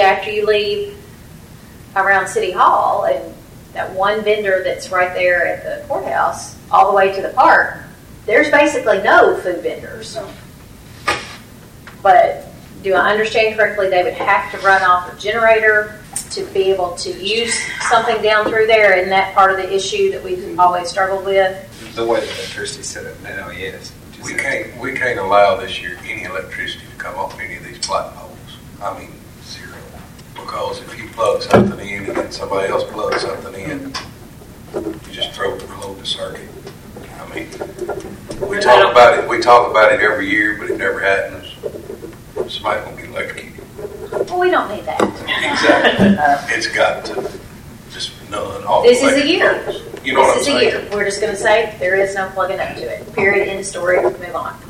after you leave around City Hall and that one vendor that's right there at the courthouse all the way to the park, there's basically no food vendors. But do I understand correctly, they would have to run off a generator to be able to use something down through there, and that part of the issue that we've always struggled with? The way the electricity's set up now, yes. We can't allow this year any electricity to come off any of these flat poles. I mean, zero. Because if you plug something in and then somebody else plugs something in, you just throw the circuit. I mean, we talk about it every year, but it never happens. Somebody's gonna get electrocuted. Well, we don't need that. Exactly. It's got to just none. All This is a year. You know what I'm This is a saying? year. We're just going to say there is no plugging up to it. Period. End of story. Move on.